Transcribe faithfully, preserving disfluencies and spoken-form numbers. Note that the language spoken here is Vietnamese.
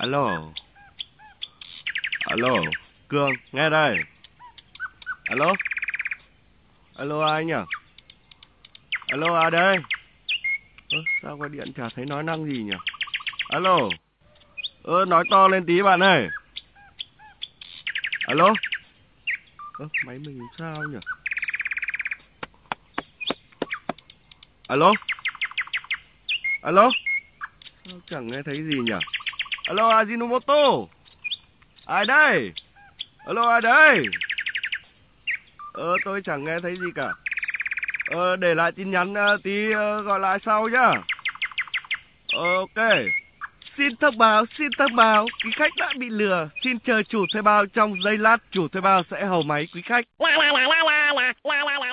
Alo. Alo, Cường, nghe đây. Alo. Alo ai nhỉ? Alo ai đây? Ơ, sao gọi điện chả thấy nói năng gì nhỉ? Alo. Ơ, nói to lên tí bạn ơi. Alo. Ơ, máy mình sao nhỉ? Alo. Alo. Sao chẳng nghe thấy gì nhỉ? Alo Ajinomoto. Ai đây? Alo ai đây? Ờ tôi chẳng nghe thấy gì cả. Ờ để lại tin nhắn uh, tí uh, gọi lại sau nhá. Ờ, ok. Xin thông báo, xin thông báo, quý khách đã bị lừa. Xin chờ chủ thuê bao trong giây lát, chủ thuê bao sẽ hầu máy quý khách.